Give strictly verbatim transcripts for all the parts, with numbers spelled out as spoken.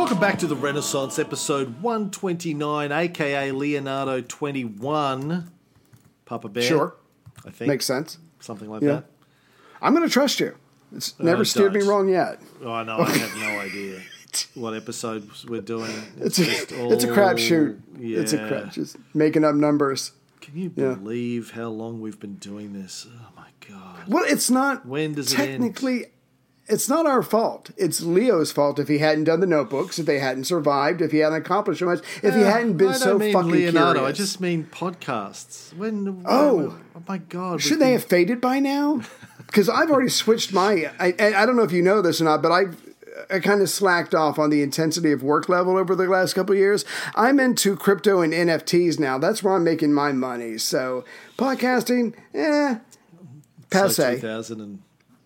Welcome back to the Renaissance, episode one twenty-nine, aka Leonardo twenty-one. Papa Bear. Sure. I think. Makes sense. Something like Yeah. that. I'm going to trust you. It's never Uh, steered me don't. wrong yet. Oh, I know. I have no idea what episodes we're doing. It's, just a, it's a all- crapshoot. Yeah. It's a crap. Just making up numbers. Can you Yeah. believe how long we've been doing this? Oh, my God. Well, it's not When does it end? technically. It's not our fault. It's Leo's fault if he hadn't done the notebooks, if they hadn't survived, if he hadn't accomplished so much, if he Uh, hadn't been I don't so mean fucking Leonardo. curious. I just mean podcasts. When? Oh. oh my God! Should they have faded by now? Because I've already switched my. I, I I don't know if you know this or not, but I've I kind of slacked off on the intensity of work level over the last couple of years. I'm into crypto and N F Ts now. That's where I'm making my money. So podcasting, eh, passe. two thousand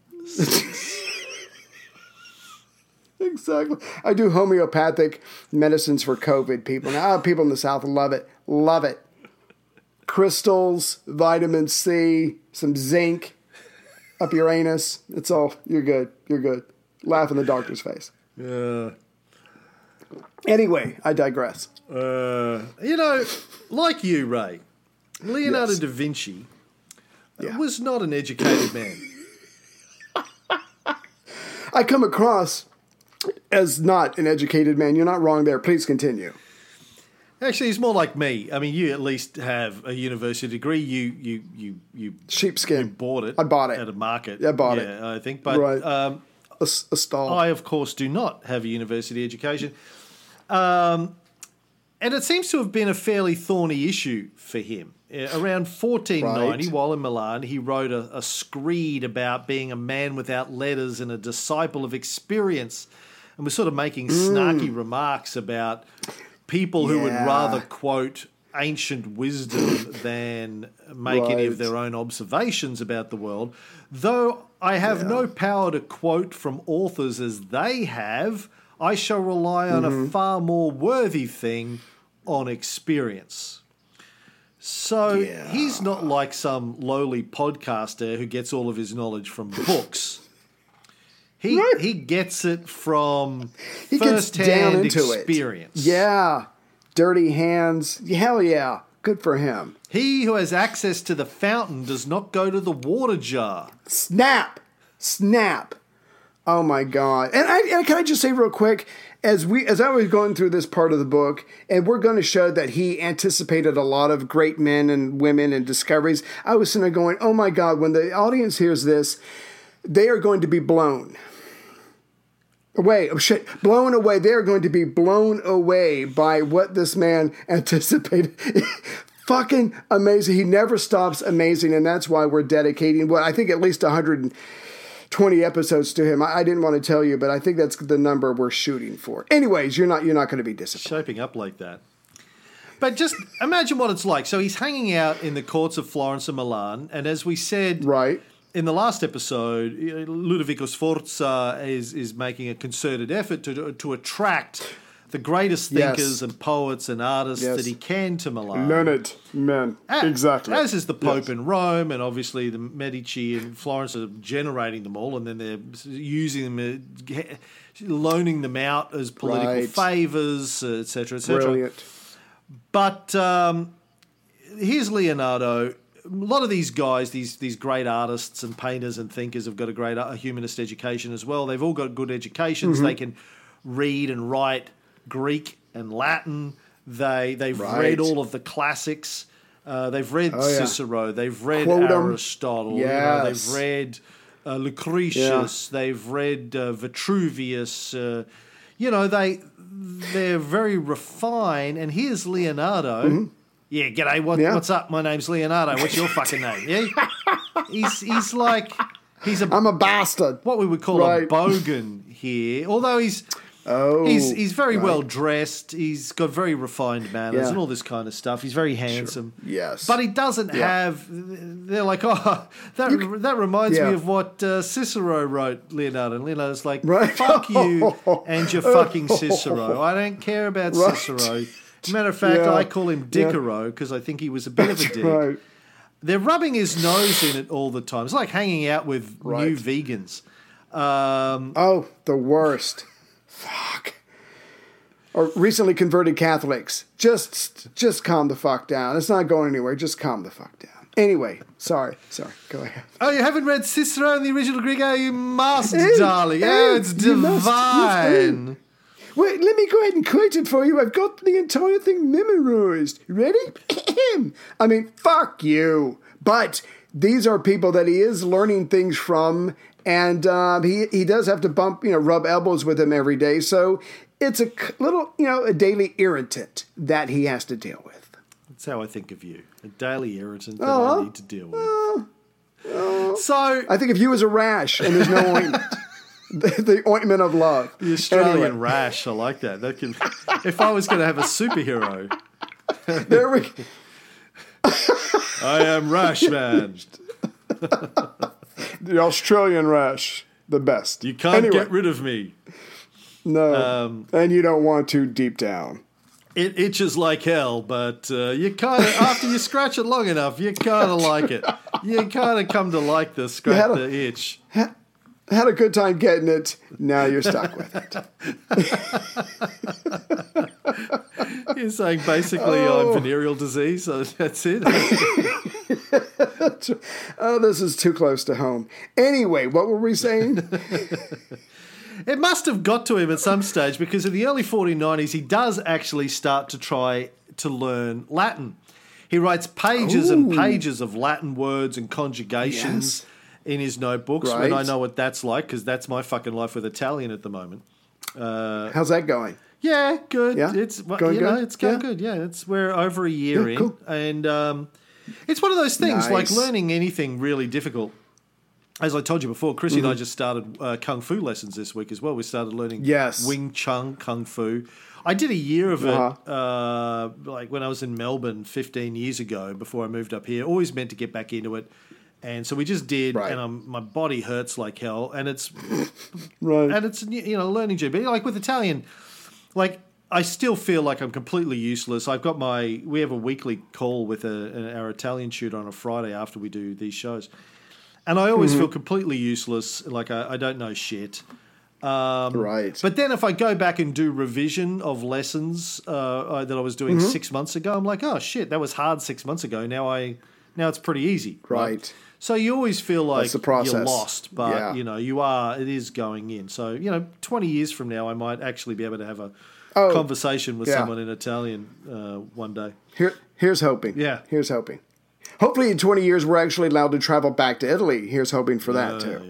Exactly. I do homeopathic medicines for COVID people. Now, people in the South love it. Love it. Crystals, vitamin C, some zinc up your anus. It's all, you're good. You're good. Laugh in the doctor's face. Yeah. Anyway, I digress. Uh, you know, like you, Ray, Leonardo Yes. da Vinci Yeah. was not an educated man. I come across as not an educated man. You're not wrong there. Please continue. Actually, he's more like me. I mean, you at least have a university degree. You you you you Sheepskin. bought it. I bought it. at a market. I bought yeah, it. I think, but Right. um, A, s- a stall. I, of course, do not have a university education. Um, and it seems to have been a fairly thorny issue for him. Uh, Around fourteen ninety, Right. while in Milan, he wrote a, a screed about being a man without letters and a disciple of experience, and was sort of making snarky remarks about people who would Yeah. rather quote ancient wisdom than make any of Right. their own observations about the world. Though I have no power to quote from authors as they have, I shall rely on Mm-hmm. a far more worthy thing, on experience. So Yeah. he's not like some lowly podcaster who gets all of his knowledge from books. He Right. he gets it from He gets down first-hand into experience. it. Yeah. Dirty hands. Hell yeah. Good for him. He who has access to the fountain does not go to the water jar. Snap. Snap. Oh my God. And I and can I just say real quick, as we as I was going through this part of the book, and we're going to show that he anticipated a lot of great men and women and discoveries, I was sitting there going, oh my God, when the audience hears this, they are going to be blown away. Oh shit. Blown away. They are going to be blown away by what this man anticipated. Fucking amazing. He never stops amazing, and that's why we're dedicating, well, I think at least one hundred twenty episodes to him. I, I didn't want to tell you, but I think that's the number we're shooting for. Anyways, you're not you're not going to be disappointed. Shaping up like that. But just imagine what it's like. So he's hanging out in the courts of Florence and Milan, and as we said Right. in the last episode, Ludovico Sforza is is making a concerted effort to to attract the greatest Yes. thinkers and poets and artists Yes. that he can to Milan. Learned men. A- Exactly. As is the Pope Yes. in Rome, and obviously the Medici in Florence are generating them all, and then they're using them, uh, loaning them out as political Right. favours, et cetera, et cetera. Brilliant. But um, here's Leonardo. A lot of these guys, these these great artists and painters and thinkers, have got a great uh, humanist education as well. They've all got good educations. Mm-hmm. They can read and write Greek and Latin. They they've Right. read all of the classics. Uh, they've read Oh, yeah. Cicero. They've read Quote 'em. Aristotle. you know, Yes. they've read uh, Lucretius. They've read uh, Vitruvius. Uh, you know, they they're very refined. And here's Leonardo. Yeah, g'day. What, Yeah. What's up? My name's Leonardo. What's your fucking name? Yeah, he's he's like he's a I'm a bastard. what we would call a Right. bogan here. Although he's Oh. he's he's very right. well dressed. He's got very refined manners Yeah. and all this kind of stuff. He's very handsome. Yes. But he doesn't Yeah. have. They're like, oh, that that reminds Yeah. me of what uh, Cicero wrote, Leonardo. And Leonardo's like, Right. fuck you and your fucking Cicero. I don't care about Right. Cicero. Matter of fact, Yeah. I call him Dickero because I think he was a bit of a dick. Right. They're rubbing his nose in it all the time. It's like hanging out with Right. new vegans. Um, Oh, the worst. Fuck. or recently converted Catholics. Just, just calm the fuck down. It's not going anywhere. Just calm the fuck down. Anyway, sorry, sorry. Go ahead. Oh, you haven't read Cicero in the original Greek? Oh, you must, Hey, darling. hey, Oh, it's you must, divine. yes, Wait, let me go ahead and quote it for you. I've got the entire thing memorized. Ready? I mean, fuck you. But these are people that he is learning things from, and uh, he he does have to bump, you know, rub elbows with him every day. So it's a little, you know, a daily irritant that he has to deal with. That's how I think of you. A daily irritant that Oh, I need to deal with. Oh, oh. So, I think of you as a rash, and there's no ointment. the, the ointment of love. the Australian Anyway. rash, I like that. That can, if I was going to have a superhero, There we go. I am Rash Man. The Australian rash, the best. You can't Anyway, get rid of me. no, um, and you don't want to deep down. It itches like hell, but uh, you kind of, after you scratch it long enough, you kind of like it. You kind of come to like the scratch, had a- the itch. Ha- had a good time getting it. Now you're stuck with it. You're saying basically Oh. I'm venereal disease, so that's it. Oh, this is too close to home. Anyway, what were we saying? It must have got to him at some stage because in the early fourteen nineties he does actually start to try to learn Latin. He writes pages and Ooh. pages of Latin words and conjugations Yes. in his notebooks, Right. and I know what that's like because that's my fucking life with Italian at the moment. How's that going? Yeah, good. Yeah? It's well, Going you know, good? it's going Yeah? good. Yeah, it's we're over a year Yeah, in, cool. and um, it's one of those things like Nice. learning anything really difficult. As I told you before, Chrissy Mm-hmm. and I just started uh, kung fu lessons this week as well. We started learning Yes. Wing Chun Kung Fu. I did a year of it, Uh-huh. uh, like when I was in Melbourne fifteen years ago before I moved up here. Always meant to get back into it. And so we just did, Right. and I'm, my body hurts like hell. And it's Right. and it's you know learning journey. But like with Italian, like I still feel like I'm completely useless. I've got my we have a weekly call with a, an, our Italian tutor on a Friday after we do these shows, and I always feel completely useless. Like I, I don't know shit. Um, Right. But then if I go back and do revision of lessons uh, uh, that I was doing six months ago, I'm like, oh shit, that was hard six months ago. Now I now it's pretty easy. Right. So you always feel like That's the process. you're lost, but Yeah. you know you are. It is going in. So you know, twenty years from now, I might actually be able to have a Oh, conversation with yeah. someone in Italian uh, one day. Here, here's hoping. Yeah. Here's hoping. Hopefully in twenty years, we're actually allowed to travel back to Italy. Here's hoping for that, Uh, too.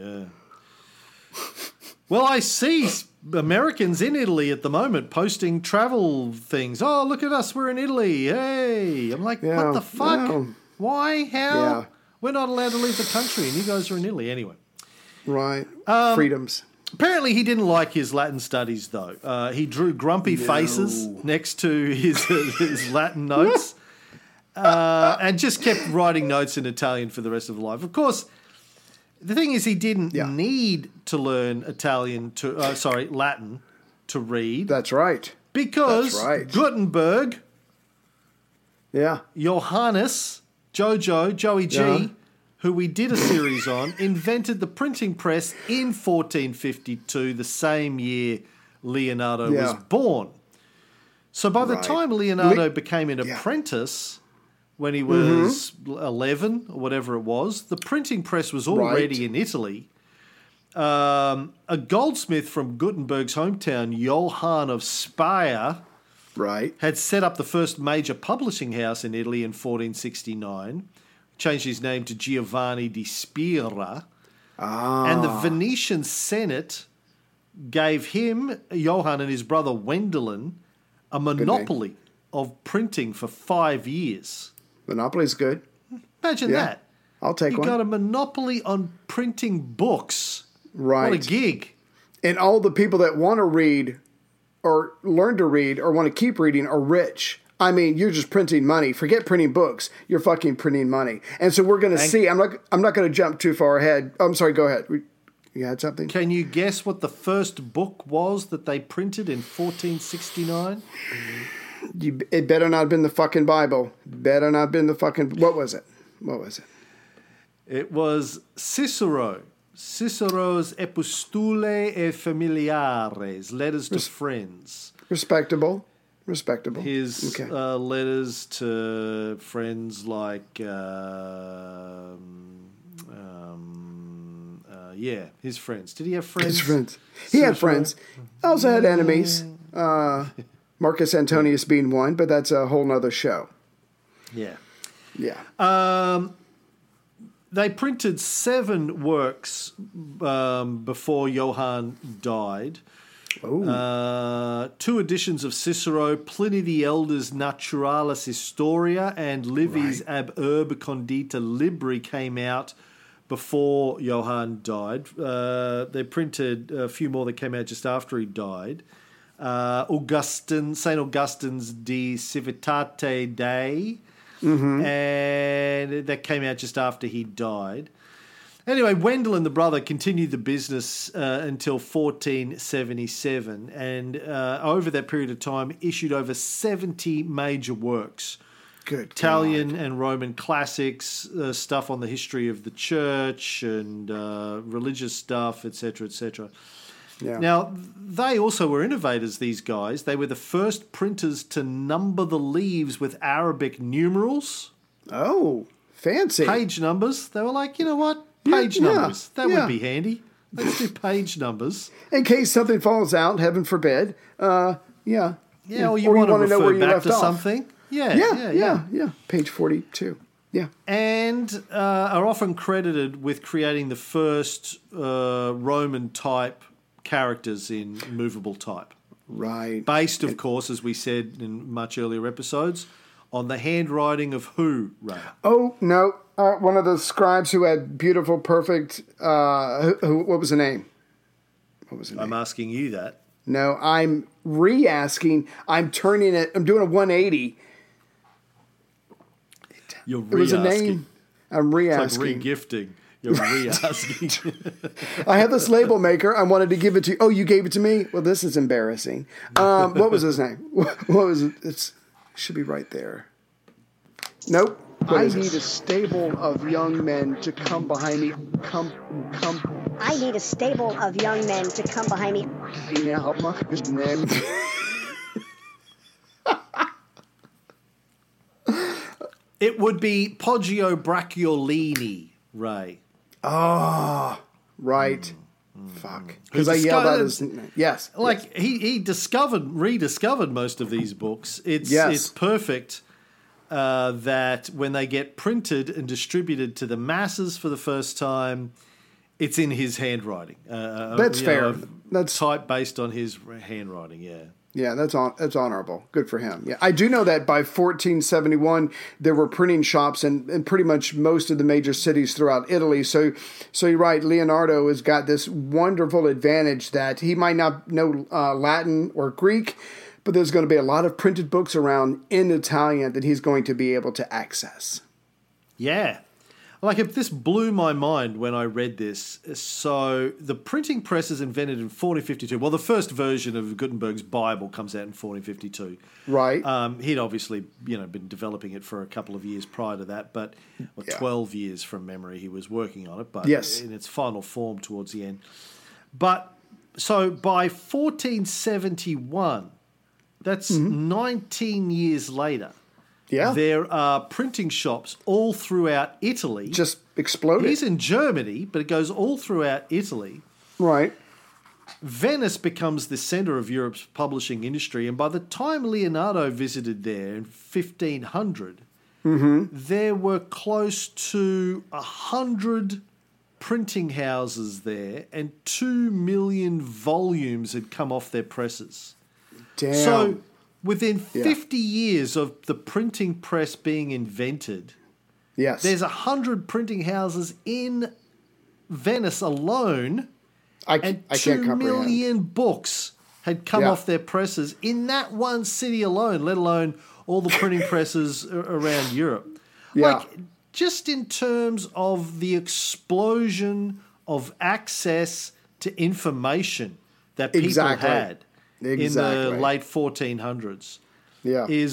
yeah. Well, I see s- Americans in Italy at the moment posting travel things. Oh, look at us, we're in Italy. Hey, I'm like, Yeah, what the fuck? yeah. Why? How? Yeah. We're not allowed to leave the country, and you guys are in Italy anyway. Right. Um, Freedoms. Apparently, he didn't like his Latin studies, though. Uh, he drew grumpy faces next to his, his Latin notes uh, and just kept writing notes in Italian for the rest of his life. Of course, the thing is, he didn't Yeah. need to learn Italian to, uh, sorry, Latin to read That's right. because that's right. Gutenberg, Yeah. Johannes, Jojo, Joey G, Yeah. who we did a series on, invented the printing press in fourteen fifty-two, the same year Leonardo Yeah. was born. So by the Right. time Leonardo Le- became an Yeah. Mm-hmm. apprentice, when he was eleven or whatever it was, the printing press was already Right. in Italy. Um, a goldsmith from Gutenberg's hometown, Johann of Speyer, Right. had set up the first major publishing house in Italy in fourteen sixty-nine, changed his name to Giovanni di Spira, Ah. and the Venetian Senate gave him, Johann and his brother Wendelin, a monopoly of printing for five years. Monopoly's good. Imagine Yeah. that. I'll take You one. got a monopoly on printing books. Right. What a gig. And all the people that want to read or learn to read or want to keep reading are rich. I mean, you're just printing money. Forget printing books. You're fucking printing money. And so we're going to And- see. I'm not. I'm not going to jump too far ahead. I'm sorry. Go ahead. You had something? Can you guess what the first book was that they printed in fourteen sixty-nine? You, it better not have been the fucking Bible. Better not have been the fucking. What was it? What was it? It was Cicero. Cicero's Epistulae e Familiares, letters to Res- friends. Respectable. Respectable. His okay. uh, letters to friends like, uh, um, uh, yeah, his friends. Did he have friends? His friends. He Cicero? had friends. Also had enemies. Uh, Marcus Antonius being one, but that's a whole nother show. Yeah. Yeah. Um, they printed seven works um, before Johann died. Uh, two editions of Cicero, Pliny the Elder's Naturalis Historia, and Livy's right. Ab Urbe Condita Libri came out before Johann died. Uh, they printed a few more that came out just after he died. Uh, Augustine, Saint Augustine's De Civitate Dei, mm-hmm. and that came out just after he died. Anyway, Wendell and the brother continued the business uh, until fourteen seventy-seven, and uh, over that period of time issued over seventy major works. Good Italian God. and Roman classics, uh, stuff on the history of the church and uh, religious stuff, et cetera, et cetera. Yeah. Now, they also were innovators, these guys. They were the first printers to number the leaves with Arabic numerals. Oh, fancy. Page numbers. They were like, you know what? Page yeah, numbers. Yeah, that yeah. would be handy. Let's do page numbers. In case something falls out, heaven forbid. Uh, yeah. Yeah, or you, or want, you want to refer know where you back left to off. something. Yeah yeah, yeah, yeah, yeah, yeah. Page forty-two. Yeah. And uh, are often credited with creating the first uh, Roman type characters in movable type. Right. Based, of course, as we said in much earlier episodes, on the handwriting of who, Ray? Oh, no. Uh, one of the scribes who had beautiful, perfect... Uh, who, who, what was the name? What was the name? I'm asking you that. No, I'm re-asking. I'm turning it... I'm doing a one eighty. You're re-asking. It was a name. I'm re-asking. It's like re-gifting. You're re-asking. I have this label maker. I wanted to give it to you. Oh, you gave it to me? Well, this is embarrassing. Um, what was his name? What was it? It's, it should be right there. Nope. What I need it? a stable of young men to come behind me. Come, come. I need a stable of young men to come behind me. It would be Poggio Bracciolini, Ray. Oh, right. Mm, mm, Fuck. Because I yelled out his name. Yes. Like, yes. He, he discovered, rediscovered most of these books. It's, yes. it's perfect uh, that when they get printed and distributed to the masses for the first time, it's in his handwriting. Uh, That's fair. Know, That's type based on his handwriting, yeah. Yeah, that's on that's honorable. Good for him. Yeah, I do know that by fourteen seventy-one there were printing shops in, in pretty much most of the major cities throughout Italy. So, so you're right. Leonardo has got this wonderful advantage that he might not know uh, Latin or Greek, but there's going to be a lot of printed books around in Italian that he's going to be able to access. Yeah. Like, if this blew my mind when I read this. So the printing press is invented in fourteen fifty-two. Well, the first version of Gutenberg's Bible comes out in fourteen fifty-two. Right. Um, he'd obviously, you know, been developing it for a couple of years prior to that, but well, yeah. twelve years from memory he was working on it, but yes. in its final form towards the end. But so by fourteen seventy-one, that's mm-hmm. nineteen years later. Yeah. There are printing shops all throughout Italy. Just exploded. He's in Germany, but it goes all throughout Italy. Right. Venice becomes the center of Europe's publishing industry, and by the time Leonardo visited there in fifteen hundred, mm-hmm. there were close to a hundred printing houses there, and two million volumes had come off their presses. Damn. So within yeah. fifty years of the printing press being invented, yes. there's a hundred printing houses in Venice alone, I, and I two can't million books had come yeah. off their presses in that one city alone, let alone all the printing presses around Europe. Yeah. Like, just in terms of the explosion of access to information that people exactly. had. Exactly. In the late fourteen hundreds, yeah. is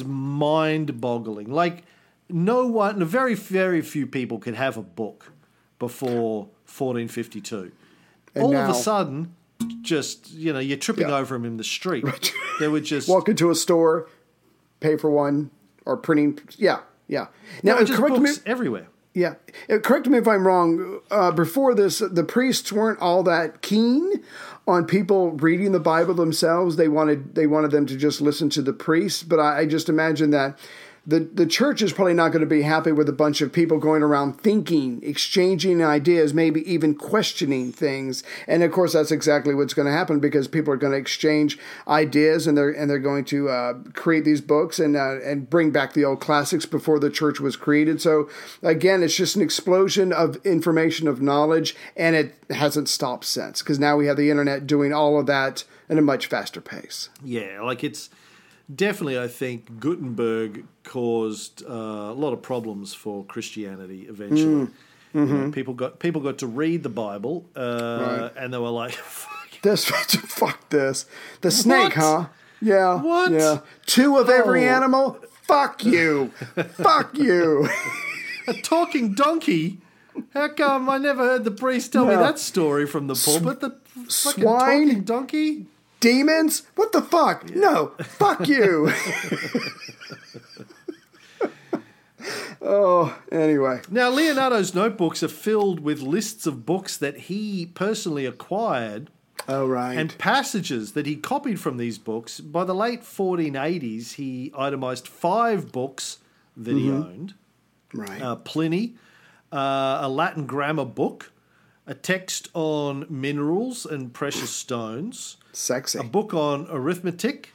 mind-boggling. Like, no one, very, very few people could have a book before fourteen fifty-two. And All now, of a sudden, just, you know, you're tripping Yeah. over them in the street. They would just... walk into a store, pay for one, or printing. Yeah, yeah. Now, Now, just correct me. books everywhere. Yeah, Uh, correct me if I'm wrong. Uh, before this, the priests weren't all that keen on people reading the Bible themselves. They wanted they wanted them to just listen to the priests. But I, I just imagine that the the church is probably not going to be happy with a bunch of people going around thinking, exchanging ideas, maybe even questioning things. And of course, that's exactly what's going to happen, because people are going to exchange ideas, and they're and they're going to uh, create these books and uh, and bring back the old classics before the church was created. So again, it's just an explosion of information, of knowledge, and it hasn't stopped since, because now we have the internet doing all of that at a much faster pace. Yeah, like it's definitely, I think, Gutenberg caused uh, a lot of problems for Christianity eventually. Mm. Mm-hmm. You know, people got people got to read the Bible, uh, Right. and they were like, fuck. This, fuck this. The snake, What? huh? Yeah. What? Yeah. Two of every Oh. animal? Fuck you. Fuck you. A talking donkey? How come I never heard the priest tell me No. that story from the pulpit? The fucking swine? talking donkey? Demons? What the fuck? No. Fuck you. Oh, anyway. Now, Leonardo's notebooks are filled with lists of books that he personally acquired Oh, right. and passages that he copied from these books. By the late fourteen eighties, he itemized five books that he owned. right. Uh, Pliny, uh, a Latin grammar book, a text on minerals and precious stones, Sexy. a book on arithmetic,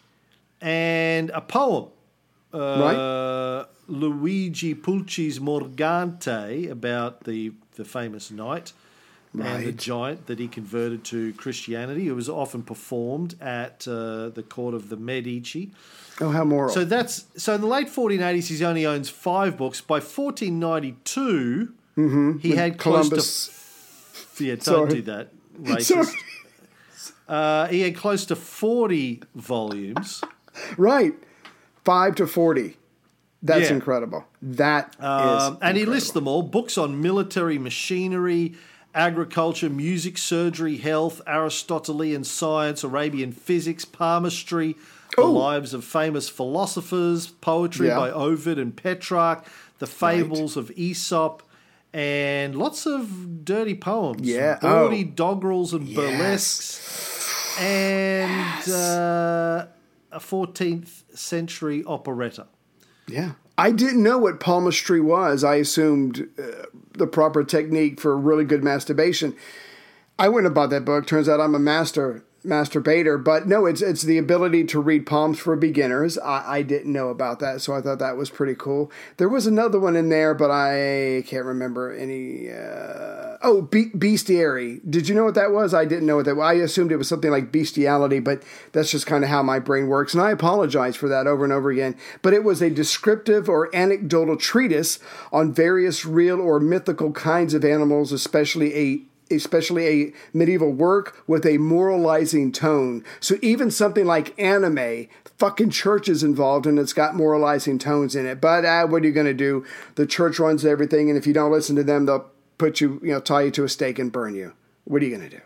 and a poem. Uh, Right. Luigi Pulci's Morgante, about the, the famous knight and the Right. giant that he converted to Christianity. It was often performed at uh, the court of the Medici. Oh, how moral. So that's so in the late fourteen eighties, he only owns five books. By fourteen ninety-two, he had Columbus. close to yeah, don't Sorry. do that, racist. Uh, he had close to forty volumes. Right. Five to forty. That's Yeah. incredible. That is Um, and he incredible. lists them all: books on military machinery, agriculture, music, surgery, health, Aristotelian science, Arabian physics, palmistry, the Oh. lives of famous philosophers, poetry Yeah. by Ovid and Petrarch, the fables of Aesop, and lots of dirty poems. Yeah. Bawdy Oh. doggerels and Yes. burlesques, and uh, a fourteenth century operetta. Yeah. I didn't know what palmistry was. I assumed uh, the proper technique for really good masturbation. I wouldn't have bought that book. Turns out I'm a master masturbator. But no, it's it's the ability to read palms for beginners. I, I didn't know about that, so I thought that was pretty cool. There was another one in there, but I can't remember any. Uh, oh, be- bestiary. Did you know what that was? I didn't know what that was. I assumed it was something like bestiality, but that's just kind of how my brain works. And I apologize for that over and over again. But it was a descriptive or anecdotal treatise on various real or mythical kinds of animals, especially a especially a medieval work with a moralizing tone. So even something like anime, fucking church is involved and it's got moralizing tones in it. But uh, what are you going to do? The church runs everything, and if you don't listen to them, they'll put you, you know, tie you to a stake and burn you. What are you going to do?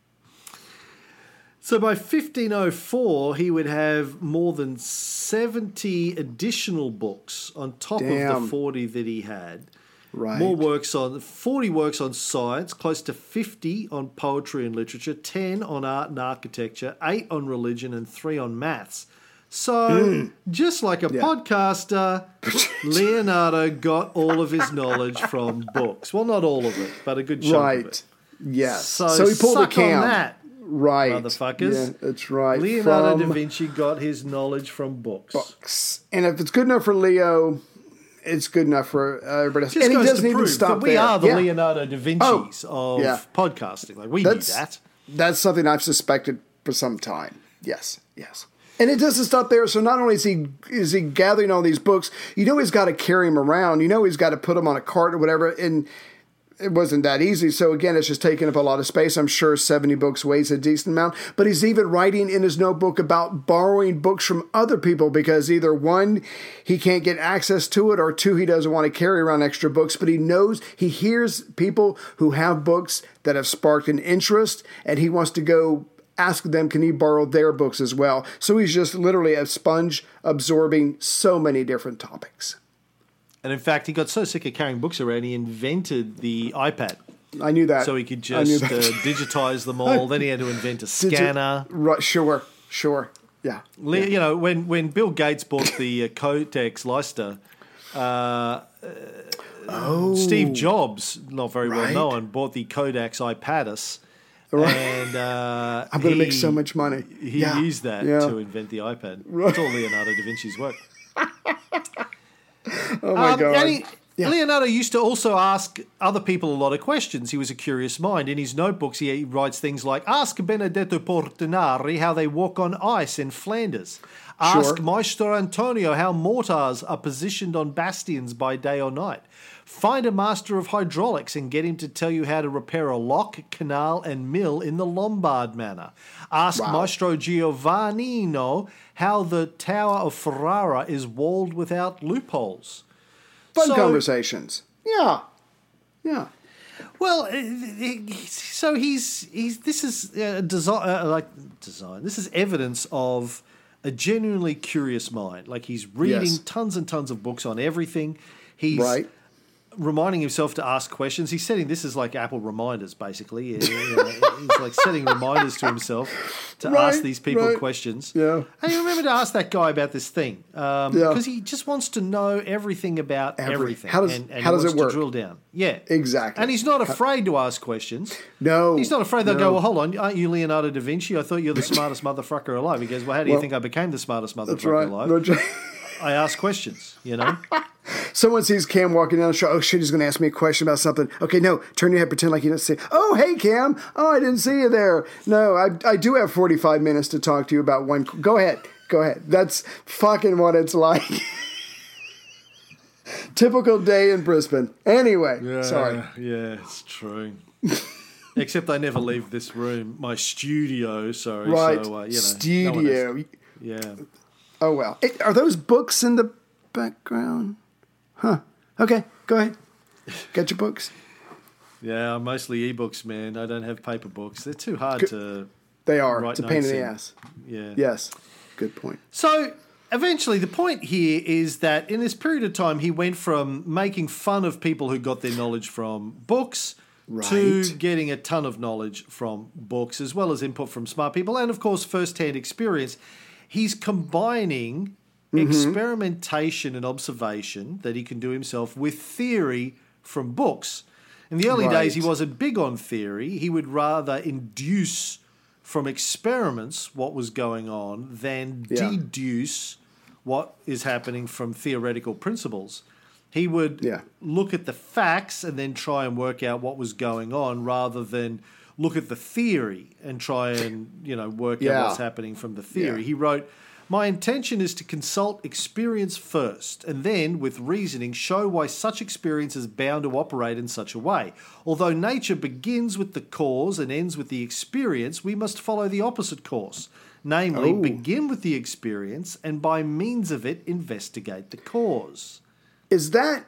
So by fifteen oh four, he would have more than seventy additional books on top of Damn. the forty that he had. Right. More works on, forty works on science, close to fifty on poetry and literature, ten on art and architecture, eight on religion, and three on maths. So, just like a Yeah. podcaster, Leonardo got all of his knowledge from books. Well, not all of it, but a good chunk Right. of it. Yes. So, So, he pulled a suck cam. on that, Right. motherfuckers. Yeah, that's right. Leonardo From da Vinci got his knowledge from books. books. And if it's good enough for Leo, it's good enough for uh, everybody else. Just And he goes doesn't to even prove stop that we there. are the Yeah. Leonardo da Vinci's Oh, of yeah. podcasting. Like, we That's, knew that. That's something I've suspected for some time. Yes, yes. And it doesn't stop there. So not only is he is he gathering all these books, you know he's got to carry them around. You know he's got to put them on a cart or whatever. And it wasn't that easy. So again, it's just taking up a lot of space. I'm sure seventy books weighs a decent amount. But he's even writing in his notebook about borrowing books from other people because either one, he can't get access to it, or two, he doesn't want to carry around extra books. But he knows, he hears people who have books that have sparked an interest, and he wants to go ask them, can he borrow their books as well? So he's just literally a sponge absorbing so many different topics. And in fact, he got so sick of carrying books around, he invented the iPad. I knew that. So he could just uh, digitize them all. Then he had to invent a scanner. Digi- right, sure, sure, yeah. Le- yeah. You know, when, when Bill Gates bought the uh, Codex Leicester, uh, oh, Steve Jobs, not very right. well known, bought the Kodak iPadus. Right. And uh, I'm going to he, make so much money. He yeah. used that yeah. to invent the iPad. Right. It's all Leonardo da Vinci's work. Oh, my um, God. And he, yeah. Leonardo used to also ask other people a lot of questions. He was a curious mind. In his notebooks, he writes things like, ask Benedetto Portinari how they walk on ice in Flanders. Ask Sure. Maestro Antonio how mortars are positioned on bastions by day or night. Find a master of hydraulics and get him to tell you how to repair a lock, canal, and mill in the Lombard manner. Ask Wow. Maestro Giovannino how the Tower of Ferrara is walled without loopholes. Fun So- conversations. Yeah. Yeah. Well, uh, so he's he's this is a design uh, like design. This is evidence of a genuinely curious mind. Like he's reading Yes. tons and tons of books on everything. He's Right. reminding himself to ask questions. He's setting this is like Apple reminders, basically. You know, he's like setting reminders to himself to Right, ask these people right. questions. Yeah. Hey, remember to ask that guy about this thing because Yeah. he just wants to know everything about Every- everything. how does- and, and how he does wants it work? To drill down. Yeah, Exactly. And he's not afraid to ask questions. No. He's not afraid they'll no. go, well, hold on, aren't you Leonardo da Vinci? I thought you're the smartest motherfucker alive. He goes, well, how do you Well, think I became the smartest That's motherfucker right. alive? That's right. I ask questions, you know? Someone sees Cam walking down the street. Oh, shit, he's going to ask me a question about something. Okay, no, turn your head, pretend like you didn't see. Oh, hey, Cam. Oh, I didn't see you there. No, I, I do have forty-five minutes to talk to you about one. Go ahead. Go ahead. That's fucking what it's like. Typical day in Brisbane. Anyway, Yeah, sorry. Yeah, it's true. Except I never leave this room, my studio, sorry. Right. So, uh, you know, no one has- Studio. yeah. Oh, well. It, are those books in the background? Huh. Okay, go ahead. Get your books. Yeah, mostly ebooks, man. I don't have paper books. They're too hard to They are. write It's a pain in notes the in. ass. Yeah. Yes. Good point. So eventually, the point here is that in this period of time, he went from making fun of people who got their knowledge from books to Right. getting a ton of knowledge from books, as well as input from smart people, and of course, first-hand experience. He's combining Mm-hmm. experimentation and observation that he can do himself with theory from books. In the early days, he Right. wasn't big on theory. He would rather induce from experiments what was going on than Yeah. deduce what is happening from theoretical principles. He would Yeah. look at the facts and then try and work out what was going on rather than look at the theory and try and, you know, work Yeah. out what's happening from the theory. Yeah. He wrote, my intention is to consult experience first, and then, with reasoning, show why such experience is bound to operate in such a way. Although nature begins with the cause and ends with the experience, we must follow the opposite course. Namely, Oh. begin with the experience, and by means of it, investigate the cause. Is that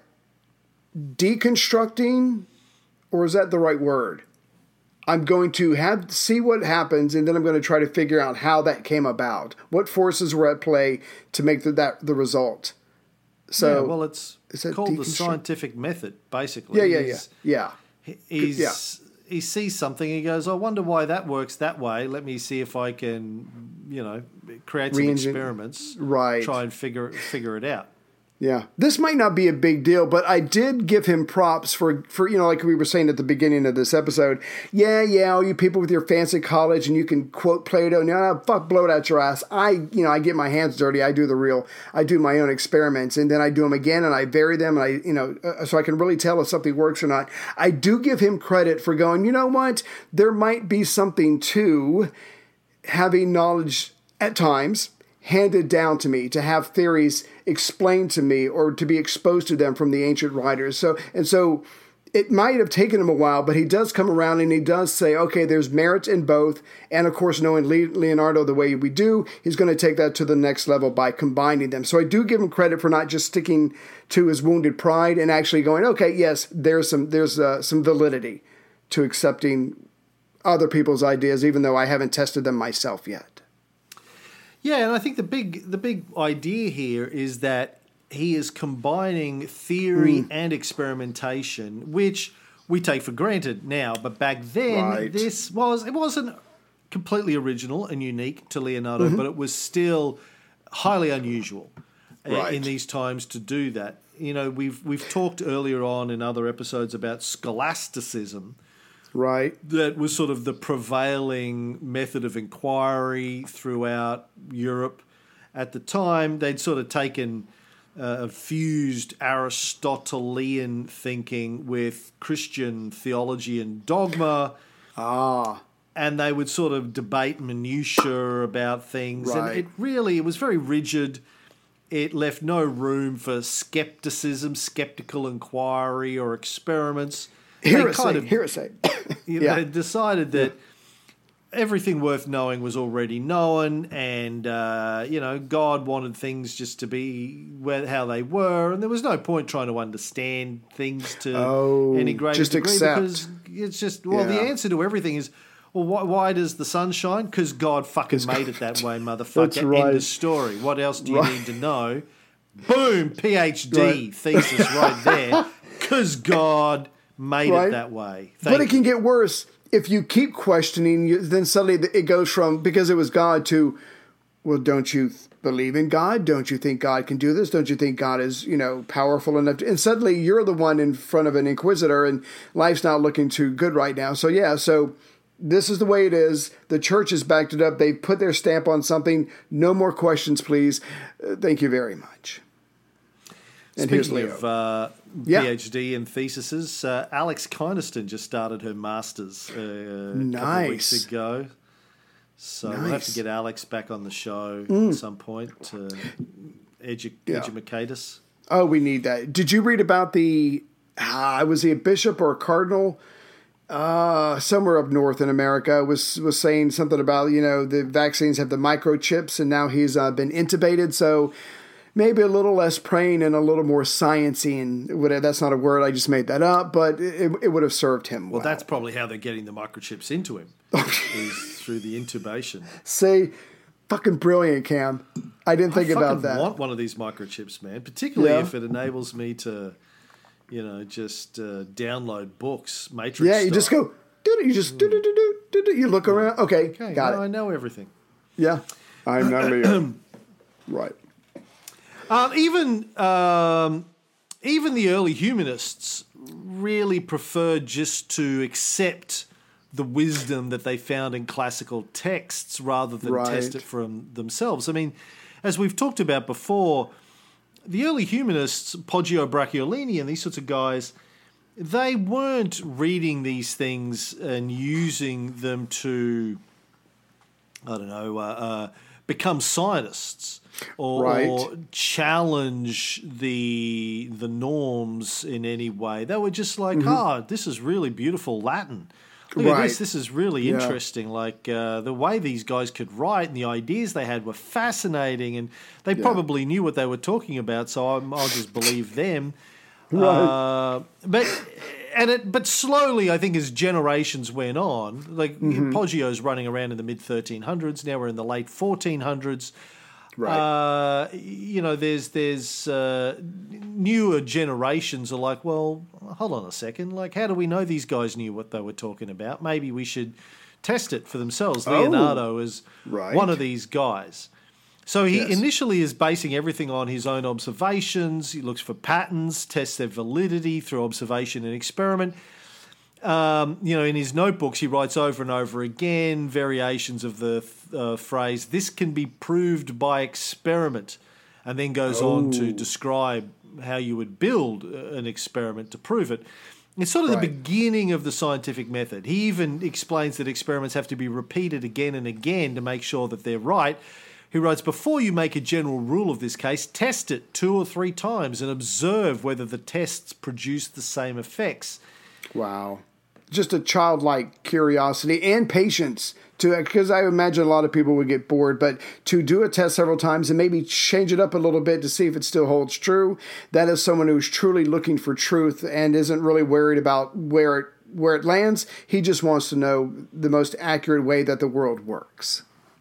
deconstructing, or is that the right word? I'm going to have see what happens, and then I'm going to try to figure out how that came about. What forces were at play to make the, that the result? So, yeah, well, it's is that called the deconstru- scientific method, basically. yeah, yeah, yeah, He's- yeah. He's, Yeah. He sees something, he goes, I wonder why that works that way. Let me see if I can, you know, create some Re-engine- experiments. Right. Try and figure figure it out. Yeah, this might not be a big deal, but I did give him props for, for you know, like we were saying at the beginning of this episode. Yeah, yeah, all you people with your fancy college and you can quote Plato. No, fuck, blow it out your ass. I, you know, I get my hands dirty. I do the real, I do my own experiments, and then I do them again, and I vary them, and I, you know, uh, so I can really tell if something works or not. I do give him credit for going, you know what, there might be something to having knowledge at times handed down to me, to have theories explained to me or to be exposed to them from the ancient writers. So, and so it might have taken him a while, but he does come around and he does say, okay, there's merit in both. And of course, knowing Leonardo the way we do, he's going to take that to the next level by combining them. So I do give him credit for not just sticking to his wounded pride and actually going, okay, yes, there's some there's uh, some validity to accepting other people's ideas, even though I haven't tested them myself yet. Yeah, and I think the big the big idea here is that he is combining theory mm. and experimentation, which we take for granted now. But back then, right. this was it wasn't completely original and unique to Leonardo, mm-hmm. but it was still highly unusual right. in these times to do that. You know, we've we've talked earlier on in other episodes about scholasticism. Right. That was sort of the prevailing method of inquiry throughout Europe at the time. They'd sort of taken uh, fused Aristotelian thinking with Christian theology and dogma. Ah. And they would sort of debate minutiae about things. Right. And it really, it was very rigid. It left no room for skepticism, skeptical inquiry or experiments. Heresy, kind of, heresy. You yeah. know, decided that everything worth knowing was already known, and uh, you know, God wanted things just to be where, how they were, and there was no point trying to understand things to oh, any greater just degree accept. because it's just well, yeah. the answer to everything is well, why, why does the sun shine? Because God fucking made it that way, motherfucker. That's right. End of story. What else do you right. need to know? Boom, PhD right. thesis right there. Because God made right. it that way. Thank but it can get worse. If you keep questioning, you, then suddenly it goes from, because it was God, to, well, don't you th- believe in God? Don't you think God can do this? Don't you think God is, you know, powerful enough to, and suddenly you're the one in front of an inquisitor and life's not looking too good right now. So yeah, so this is the way it is. The church has backed it up. They put their stamp on something. No more questions, please. Uh, thank you very much. And here's Speaking Leo. of uh, yeah. PhD and theses, uh, Alex Kynaston just started her master's uh, a nice. couple of weeks ago. So nice. we'll have to get Alex back on the show mm. at some point to edu- yeah. educate us. Oh, we need that. Did you read about the, uh, was he a bishop or a cardinal? Uh, somewhere up north in America was was saying something about, you know, the vaccines have the microchips and now he's uh, been intubated. So maybe a little less praying and a little more sciencey, and whatever. That's not a word, I just made that up, but it, it would have served him well. Well, that's probably how they're getting the microchips into him, is through the intubation. See, fucking brilliant, Cam. I didn't think I about that. I want one of these microchips, man, particularly yeah. if it enables me to, you know, just uh, download books, Matrix Yeah, you style. just go, you just, do, do, do, do, do, you look around. Okay, okay got no, it. I know everything. Yeah, I'm not Leo. Right. Um, even um, even the early humanists really preferred just to accept the wisdom that they found in classical texts rather than right. test it from themselves. I mean, as we've talked about before, the early humanists, Poggio Bracciolini and these sorts of guys, they weren't reading these things and using them to, I don't know, uh, uh, become scientists. Or, right. or challenge the the norms in any way. They were just like, mm-hmm. oh, this is really beautiful Latin. Look right. at this. This is really yeah. interesting. Like uh, the way these guys could write and the ideas they had were fascinating. And they yeah. probably knew what they were talking about, so I'm, I'll just believe them. Right. Uh, but and it, but slowly, I think, as generations went on, like mm-hmm. Poggio's running around in the mid thirteen hundreds. Now we're in the late fourteen hundreds. Right. Uh, you know, there's there's uh, newer generations are like, well, hold on a second. Like, how do we know these guys knew what they were talking about? Maybe we should test it for themselves. Oh, Leonardo is right. one of these guys. So he yes. initially is basing everything on his own observations. He looks for patterns, tests their validity through observation and experiment. Um, you know, in his notebooks, he writes over and over again variations of the uh, phrase, this can be proved by experiment, and then goes oh. on to describe how you would build an experiment to prove it. It's sort of right. the beginning of the scientific method. He even explains that experiments have to be repeated again and again to make sure that they're right. He writes, before you make a general rule of this case, test it two or three times and observe whether the tests produce the same effects. Wow. Just a childlike curiosity and patience to, because I imagine a lot of people would get bored, but to do a test several times and maybe change it up a little bit to see if it still holds true. That is someone who's truly looking for truth and isn't really worried about where it, where it lands. He just wants to know the most accurate way that the world works.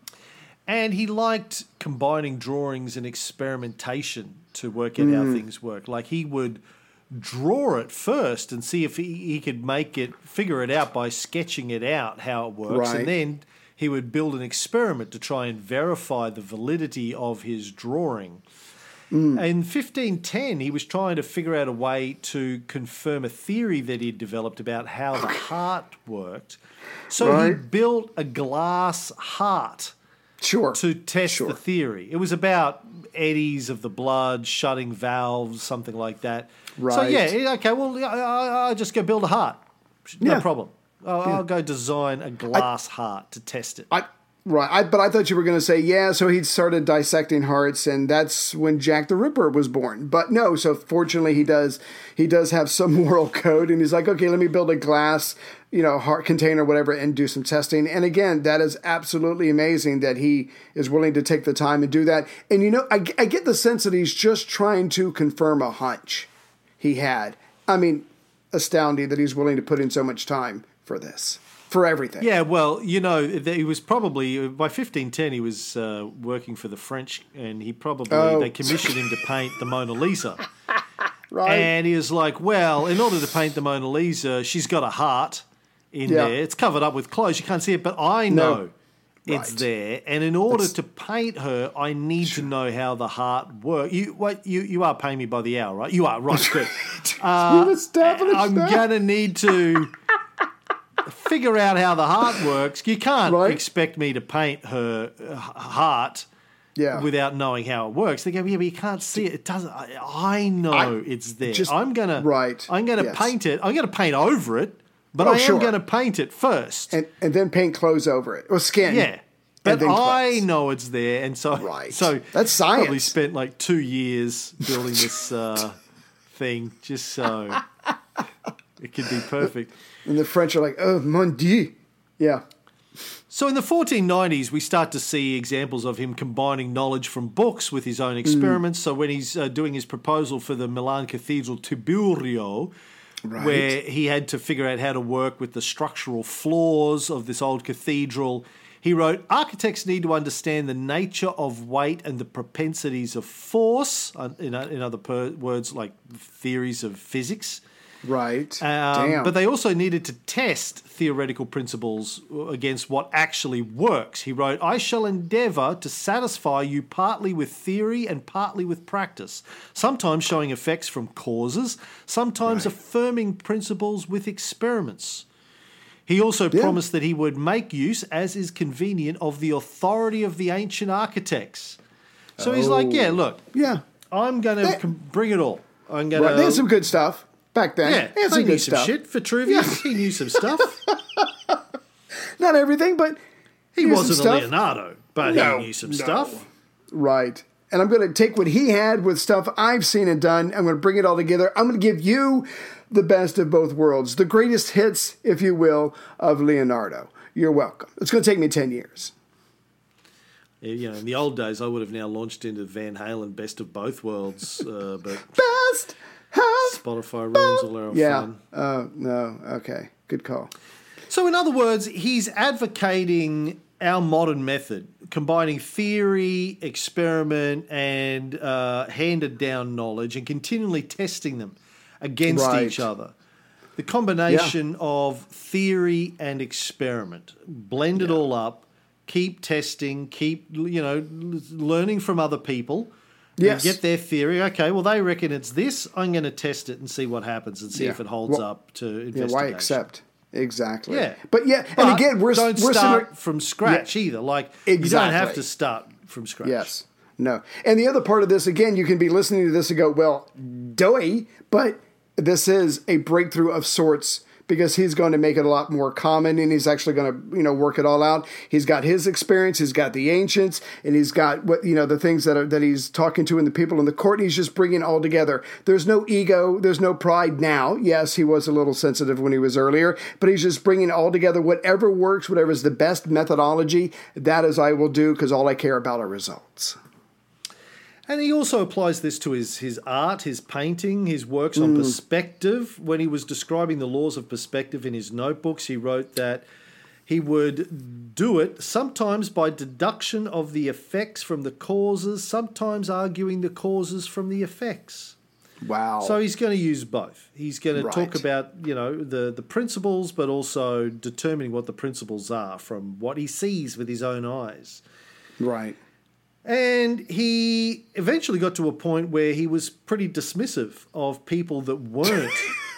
And he liked combining drawings and experimentation to work out mm. how things work. Like he would draw it first and see if he, he could make it, figure it out by sketching it out how it works. Right. And then he would build an experiment to try and verify the validity of his drawing. Mm. In fifteen ten, he was trying to figure out a way to confirm a theory that he'd developed about how the heart worked. So right. he built a glass heart. Sure. To test sure. the theory. It was about eddies of the blood, shutting valves, something like that. Right. So, yeah, okay, well, I, I just go build a heart. No yeah. problem. I'll, yeah. I'll go design a glass I, heart to test it. I, right. I, but I thought you were going to say, yeah, so he started dissecting hearts, and that's when Jack the Ripper was born. But no, so fortunately he does he does have some moral code, and he's like, okay, let me build a glass, you know, heart container, whatever, and do some testing. And again, that is absolutely amazing that he is willing to take the time and do that. And, you know, I, I get the sense that he's just trying to confirm a hunch he had. I mean, astounding that he's willing to put in so much time for this, for everything. Yeah, well, you know, he was probably, by fifteen ten, he was uh, working for the French, and he probably, oh. they commissioned him to paint the Mona Lisa. Right. And he was like, well, in order to paint the Mona Lisa, she's got a heart in yeah. there. It's covered up with clothes. You can't see it, but I know no. it's right. there. And in order That's... to paint her, I need to know how the heart works. You what, you, you are paying me by the hour, right? You are, right. Good. Uh, We've established I'm going to need to figure out how the heart works. You can't right. expect me to paint her heart yeah. without knowing how it works. They go, yeah, but you can't see it. It doesn't. I, I know I it's there. Just, I'm gonna right. I'm gonna yes. paint it. I'm gonna paint over it, but oh, I am sure. gonna paint it first, and and then paint clothes over it or skin. Yeah, but I know it's there, and so right. so that's science. Probably spent like two years building this uh, thing just so it could be perfect. And the French are like, oh mon Dieu, yeah. So in the fourteen nineties, we start to see examples of him combining knowledge from books with his own experiments. Mm. So when he's uh, doing his proposal for the Milan Cathedral Tiburio, right. where he had to figure out how to work with the structural flaws of this old cathedral, he wrote, architects need to understand the nature of weight and the propensities of force, in, in other per- words like theories of physics. Right. Um, Damn. But they also needed to test theoretical principles against what actually works. He wrote, I shall endeavour to satisfy you partly with theory and partly with practice, sometimes showing effects from causes, sometimes right. affirming principles with experiments. He also yeah. promised that he would make use, as is convenient, of the authority of the ancient architects. So oh. he's like, yeah, look, yeah, I'm going to that, bring it all. I'm going right. to... There's some good stuff. Back then, yeah, he he knew some stuff. shit. Vitruvius, yeah. he knew some stuff. Not everything, but he, he wasn't a Leonardo, but no, he knew some no. stuff. Right. And I'm going to take what he had with stuff I've seen and done. I'm going to bring it all together. I'm going to give you the best of both worlds, the greatest hits, if you will, of Leonardo. You're welcome. It's going to take me ten years. You know, in the old days, I would have now launched into Van Halen Best of Both Worlds, uh, but best. Spotify ruins all our yeah. fun. Yeah. Uh, no. Okay. Good call. So, in other words, he's advocating our modern method, combining theory, experiment, and uh, handed down knowledge, and continually testing them against right. each other. The combination yeah. of theory and experiment, blend it yeah. all up, keep testing, keep you know learning from other people. Yes. Get their theory. Okay, well, they reckon it's this. I'm going to test it and see what happens and see yeah. if it holds well, up to investigation. Yeah, why accept? Exactly. Yeah. But yeah, but and again, we're don't we're start similar, from scratch yeah, either. Like exactly. you don't have to start from scratch. Yes. No. And the other part of this, again, you can be listening to this and go, well, doy, but this is a breakthrough of sorts because he's going to make it a lot more common, and he's actually going to, you know, work it all out. He's got his experience, he's got the ancients, and he's got what, you know, the things that are, that he's talking to and the people in the court, and he's just bringing it all together. There's no ego, there's no pride now. Yes, he was a little sensitive when he was earlier, but he's just bringing it all together. Whatever works, whatever is the best methodology, that is I will do, because all I care about are results. And he also applies this to his, his art, his painting, his works on mm. perspective. When he was describing the laws of perspective in his notebooks, he wrote that he would do it sometimes by deduction of the effects from the causes, sometimes arguing the causes from the effects. Wow. So he's going to use both. He's going to right. talk about, you know, the, the principles, but also determining what the principles are from what he sees with his own eyes. Right. And he eventually got to a point where he was pretty dismissive of people that weren't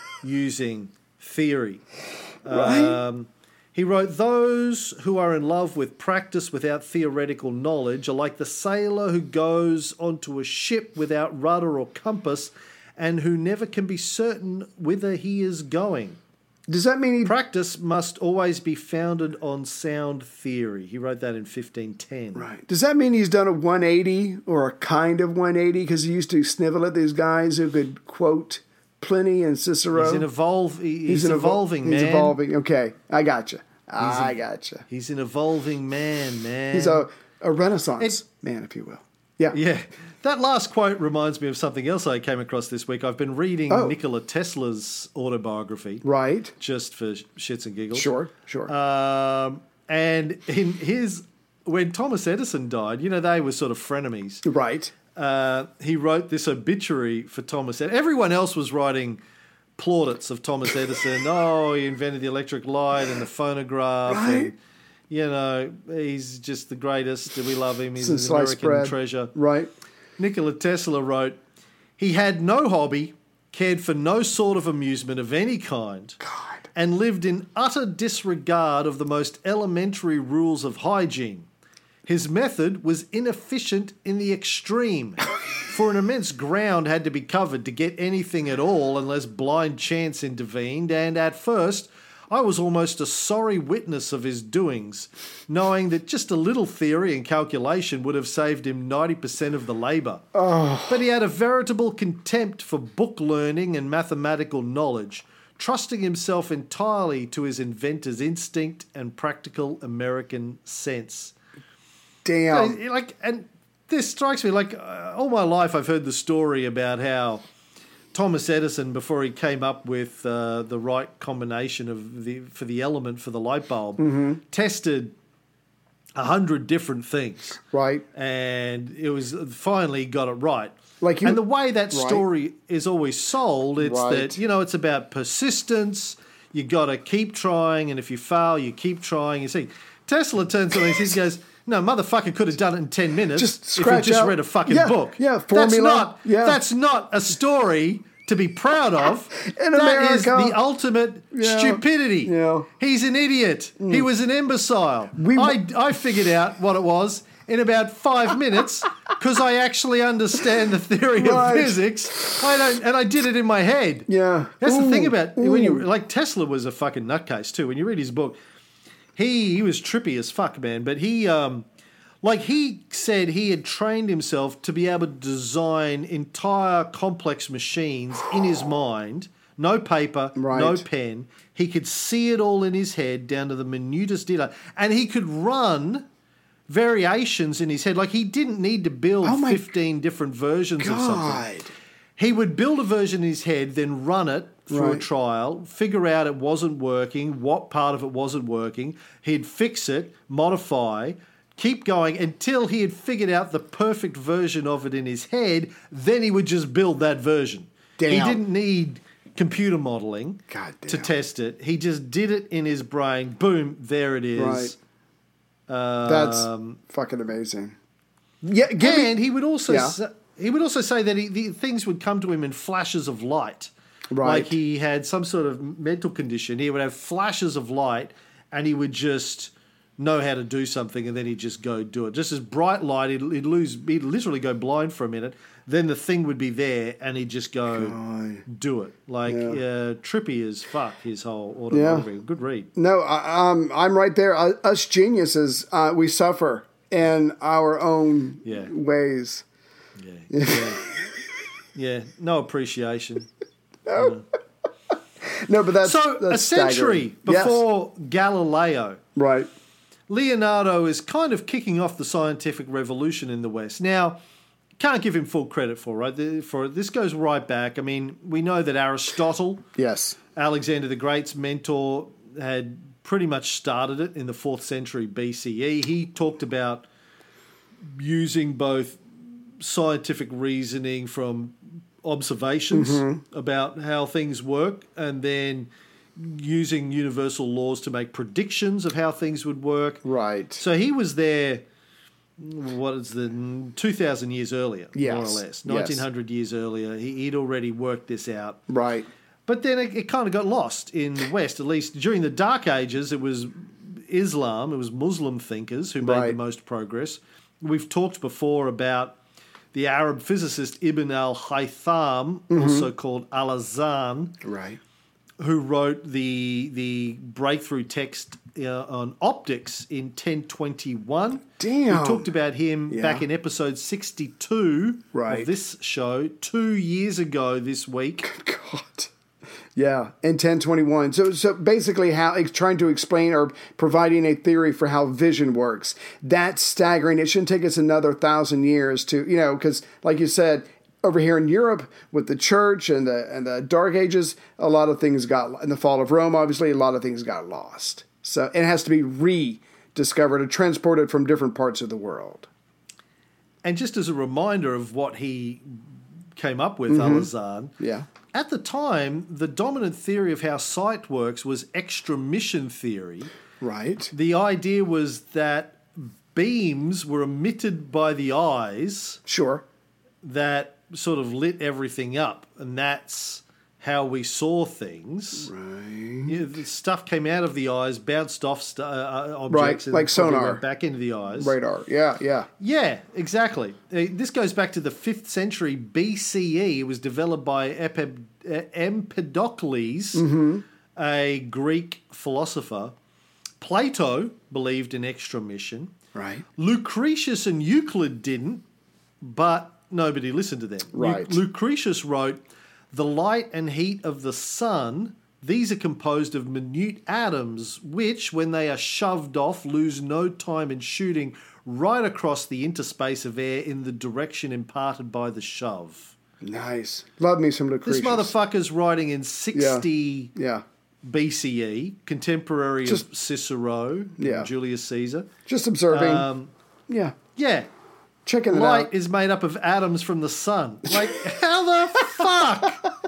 using theory. Right. Um, he wrote, "Those who are in love with practice without theoretical knowledge are like the sailor who goes onto a ship without rudder or compass and who never can be certain whither he is going. Does that mean he... Practice must always be founded on sound theory." He wrote that in fifteen ten. Right. Does that mean he's done a one eighty or a kind of one eighty? Because he used to snivel at these guys who could quote Pliny and Cicero. He's an evolve. He, he's, he's an evolving evol- man. He's evolving. Okay, I gotcha. I a, gotcha. He's an evolving man, man. He's a, a Renaissance it, man, if you will. Yeah. Yeah. That last quote reminds me of something else I came across this week. I've been reading oh. Nikola Tesla's autobiography. Right. Just for shits and giggles. Sure, sure. Um, and in his, when Thomas Edison died, you know, they were sort of frenemies. Right. Uh, he wrote this obituary for Thomas Edison. Everyone else was writing plaudits of Thomas Edison. Oh, he invented the electric light and the phonograph. Right. And, you know, he's just the greatest. We love him. He's Since an American bread. treasure. Right. Nikola Tesla wrote, "He had no hobby, cared for no sort of amusement of any kind, God. and lived in utter disregard of the most elementary rules of hygiene. His method was inefficient in the extreme, for an immense ground had to be covered to get anything at all unless blind chance intervened, and at first I was almost a sorry witness of his doings, knowing that just a little theory and calculation would have saved him ninety percent of the labour. Oh. But he had a veritable contempt for book learning and mathematical knowledge, trusting himself entirely to his inventor's instinct and practical American sense." Damn. You know, like, and this strikes me, like, uh, all my life I've heard the story about how Thomas Edison, before he came up with uh, the right combination of the for the element for the light bulb, mm-hmm. tested a hundred different things. Right. And it was finally got it right. Like you, and the way that right. story is always sold, it's Right. that, you know, it's about persistence. You got to keep trying, and if you fail, you keep trying. You see, Tesla turns to me and he goes, "No, motherfucker could have done it in ten minutes just if scratch you just out. read a fucking yeah, book." Yeah, that's formula. not, yeah. that's not a story to be proud of. In That America. is the ultimate Yeah. stupidity. Yeah. He's an idiot. Mm. He was an imbecile. We, I, I figured out what it was in about five minutes because I actually understand the theory right. of physics. I don't, and I did it in my head. Yeah. That's Ooh, the thing about ooh. when you like Tesla was a fucking nutcase too. When you read his book, he he was trippy as fuck, man. But he um. Like he said he had trained himself to be able to design entire complex machines in his mind. No paper, right. no pen. He could see it all in his head down to the minutest detail. And he could run variations in his head. Like he didn't need to build oh fifteen different versions God. of something. He would build a version in his head, then run it through right. a trial, figure out it wasn't working, what part of it wasn't working. He'd fix it, modify, keep going until he had figured out the perfect version of it in his head. Then he would just build that version. Damn. He didn't need computer modeling God damn. to test it. He just did it in his brain. Boom, there it is. Right. Um, That's fucking amazing. Yeah, give and me, he would also yeah. say, he would also say that he, the things would come to him in flashes of light. Right. Like he had some sort of mental condition. He would have flashes of light, and he would just know how to do something, and then he'd just go do it. Just as bright light, he'd, he'd lose, he'd literally go blind for a minute. Then the thing would be there, and he'd just go God. do it. Like Yeah. uh, trippy as fuck. His whole autobiography. Yeah. Good read. No, I, um, I'm right there. Uh, us geniuses, uh, we suffer in our own Yeah. ways. Yeah, yeah, yeah. No appreciation. No. No, but that's So that's a century staggering. Yes. before Galileo, Right. Leonardo is kind of kicking off the scientific revolution in the West. Now, can't give him full credit for right. The- For this goes right back. I mean, we know that Aristotle, Yes. Alexander the Great's mentor, had pretty much started it in the fourth century B C E. He talked about using both scientific reasoning from observations Mm-hmm. about how things work, and then using universal laws to make predictions of how things would work. Right. So he was there, what is the, two thousand years earlier, Yes. more or less. Yes. nineteen hundred years earlier. He, he'd already worked this out. Right. But then it, it kind of got lost in the West, at least during the Dark Ages. It was Islam, it was Muslim thinkers who made Right. the most progress. We've talked before about the Arab physicist Ibn al-Haytham, also called Al-Azan, Right. who wrote the the breakthrough text uh, on optics in ten twenty-one. Damn. We talked about him Yeah. back in episode sixty-two Right. of this show, two years ago this week. God. Yeah, in ten twenty-one. So, so basically, how it's trying to explain or providing a theory for how vision works. That's staggering. It shouldn't take us another thousand years to, you know, because like you said, over here in Europe with the church and the and the Dark Ages, a lot of things got in the fall of Rome. Obviously, a lot of things got lost. So it has to be rediscovered or transported from different parts of the world. And just as a reminder of what he came up with, Al-Azan, Yeah. at the time, the dominant theory of how sight works was extramission theory. Right. The idea was that beams were emitted by the eyes Sure. that sort of lit everything up, and that's how we saw things. Right. You know, the stuff came out of the eyes, bounced off st- uh, objects, Right, and like probably sonar. went back into the eyes. Radar. Yeah, yeah. Yeah, exactly. Uh, This goes back to the fifth century B C E. It was developed by Epi- uh, Empedocles, Mm-hmm. a Greek philosopher. Plato believed in extramission. Right. Lucretius and Euclid didn't, but nobody listened to them. Lu- Right. Lucretius wrote, "The light and heat of the sun, these are composed of minute atoms, which, when they are shoved off, lose no time in shooting right across the interspace of air in the direction imparted by the shove." Nice. Love me some Lucretius. This motherfucker's writing in sixty Yeah. B C E, contemporary Just- of Cicero, Yeah. Julius Caesar. Just observing. Um, yeah. yeah, Checking it light out. is made up of atoms from the sun. Like, how the fuck?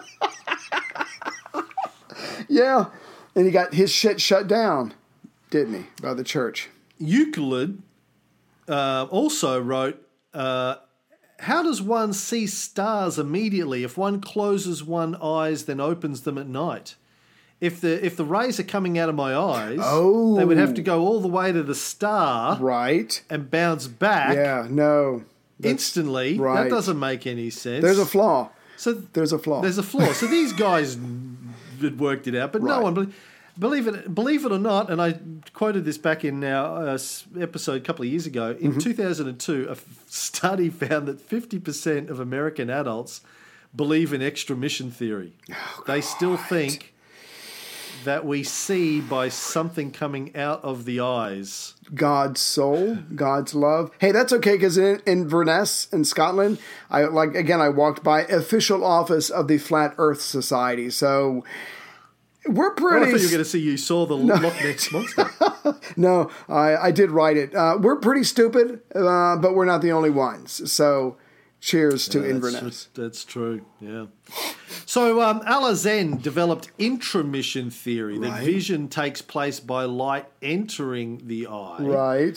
Yeah. And he got his shit shut down, didn't he, by the church? Euclid uh, also wrote, uh, how does one see stars immediately if one closes one eyes then opens them at night? If the if the rays are coming out of my eyes, Oh. they would have to go all the way to the star Right. and bounce back Yeah, no. That's- instantly. right. That doesn't make any sense. There's a flaw. So There's a flaw. There's a flaw. So these guys had worked it out, but no Right. one believe, believe it. Believe it or not, and I quoted this back in our uh, s- episode a couple of years ago. In Mm-hmm. two thousand two, a f- study found that fifty percent of American adults believe in extramission theory. Oh, they still think that we see by something coming out of the eyes. God's soul, God's love. Hey, that's okay because in, in Inverness in Scotland, I like again I walked by official office of the Flat Earth Society. So we're Oh, pretty. I thought you were going to see you saw the Loch Ness monster. No, I, I did write it. Uh, we're pretty stupid, uh, but we're not the only ones. So cheers to Yeah, Inverness. That's, that's true, yeah. So um, Al-Azan developed intramission theory, that Right. vision takes place by light entering the eye. Right.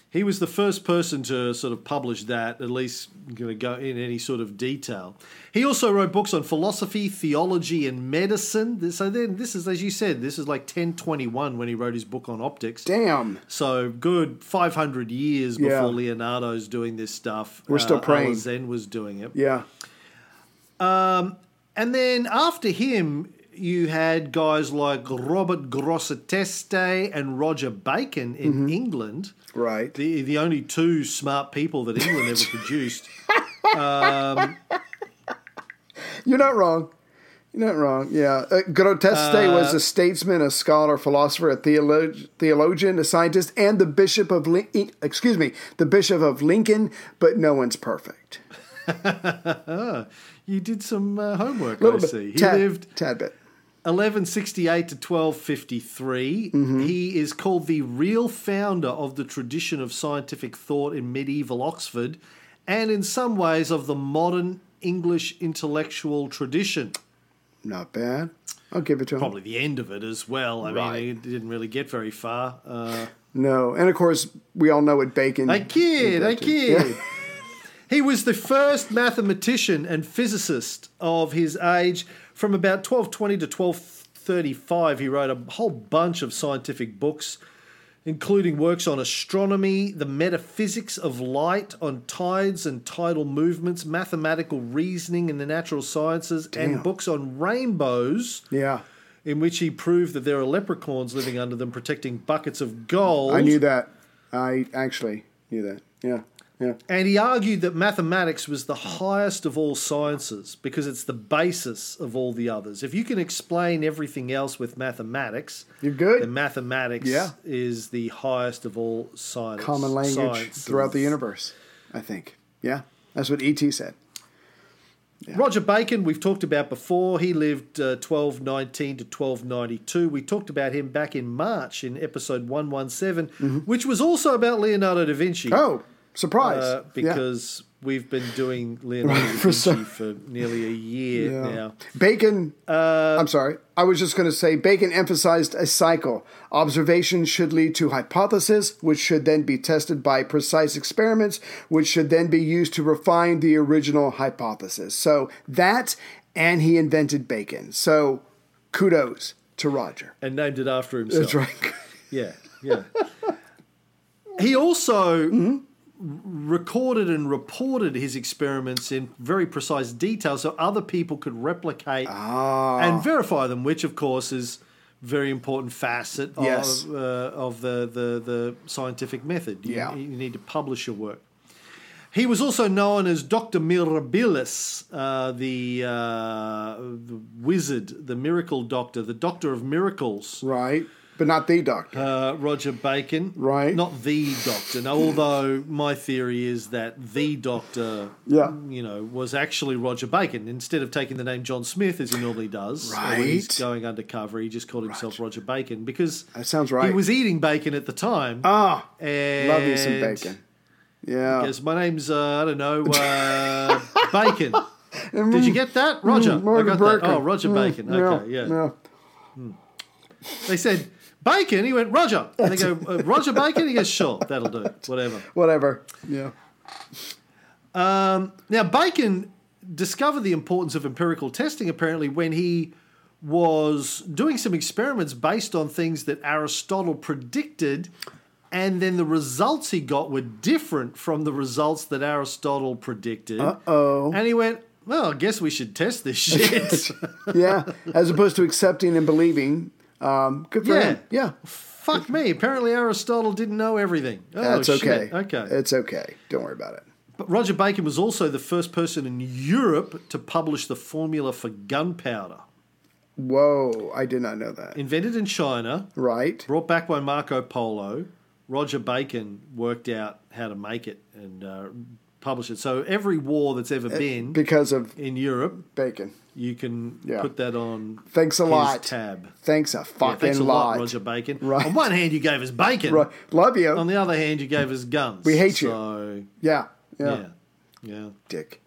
He was the first person to sort of publish that, at least going to go in any sort of detail. He also wrote books on philosophy, theology, and medicine. So then this is, as you said, this is like ten twenty-one when he wrote his book on optics. Damn. So good five hundred years before Yeah. Leonardo's doing this stuff. We're still praying. Alazen was doing it. Yeah. Um, and then after him, you had guys like Robert Grosseteste and Roger Bacon in Mm-hmm. England. Right. The the only two smart people that England ever produced. Um, You're not wrong. You're not wrong. Yeah. Uh, Groteste Uh, was a statesman, a scholar, philosopher, a theolo- theologian, a scientist, and the bishop of Lin- excuse me, the bishop of Lincoln. But no one's perfect. you did some uh, homework, A little I bit. see. He tad, lived tad bit. eleven sixty-eight to twelve fifty-three. Mm-hmm. He is called the real founder of the tradition of scientific thought in medieval Oxford, and in some ways of the modern English intellectual tradition. Not bad. I'll give it to him. Probably the end of it as well. I Right. mean, he didn't really get very far. Uh, No, and of course we all know what Bacon. I kid, I did. kid. Yeah. He was the first mathematician and physicist of his age. From about twelve twenty to twelve thirty-five, he wrote a whole bunch of scientific books, including works on astronomy, the metaphysics of light, on tides and tidal movements, mathematical reasoning in the natural sciences, Damn. and books on rainbows, Yeah, in which he proved that there are leprechauns living under them protecting buckets of gold. I knew that. I actually knew that. Yeah, yeah. And he argued that mathematics was the highest of all sciences because it's the basis of all the others. If you can explain everything else with mathematics, You're good. then mathematics Yeah. is the highest of all science. Common language sciences. throughout the universe, I think. Yeah, that's what E T said. Roger Bacon, we've talked about before. He lived uh, twelve nineteen to twelve ninety-two. We talked about him back in March in episode one seventeen, which was also about Leonardo da Vinci. Mm-hmm. Oh, surprise. Uh, Yeah. because we've been doing Leonardo da For Vinci so- for nearly a year Yeah. now. Bacon, Uh, I'm sorry. I was just going to say Bacon emphasized a cycle. Observation should lead to hypothesis, which should then be tested by precise experiments, which should then be used to refine the original hypothesis. So that, and he invented bacon. So kudos to Roger. And named it after himself. That's right. Yeah, yeah. He also Mm-hmm. recorded and reported his experiments in very precise detail so other people could replicate Ah. and verify them, which, of course, is a very important facet Yes. of, uh, of the, the, the scientific method. You, Yeah. you need to publish your work. He was also known as Doctor Mirabilis, uh, the, uh, the wizard, the miracle doctor, the doctor of miracles. Right. But not the doctor. Uh, Roger Bacon. Right. Not the doctor. No, although my theory is that the doctor, Yeah. you know, was actually Roger Bacon. Instead of taking the name John Smith, as he normally does, uh, when he's Right. going undercover, he just called himself Roger Bacon because That sounds right. he was eating bacon at the time. Ah, and love me some bacon. Yeah. Because my name's, uh, I don't know, uh, Bacon. Did you get that? Roger. I Roger got that. Bacon. Oh, Roger Bacon. Okay, yeah. yeah. They said, Bacon? He went, Roger. And they go, uh, Roger Bacon? He goes, sure, that'll do. Whatever. Whatever. Yeah. Um, now, Bacon discovered the importance of empirical testing, apparently, when he was doing some experiments based on things that Aristotle predicted, and then the results he got were different from the results that Aristotle predicted. Uh-oh. And he went, well, I guess we should test this shit. Yeah. As opposed to accepting and believing. Um, good for Yeah. him. Yeah. Fuck me. Apparently Aristotle didn't know everything. Oh, That's okay. shit. Okay. It's okay. Don't worry about it. But Roger Bacon was also the first person in Europe to publish the formula for gunpowder. Whoa. I did not know that. Invented in China, Right. brought back by Marco Polo. Roger Bacon worked out how to make it and uh, publish it. So every war that's ever been Because of in Europe, bacon. you can Yeah. put that on Thanks a his lot. tab. Thanks a Yeah, fucking thanks a lot. lot, Roger Bacon. Right. On one hand, you gave us bacon. Right. Love you. On the other hand, you gave us guns. We hate you. So, yeah. Yeah. yeah. Yeah. Dick.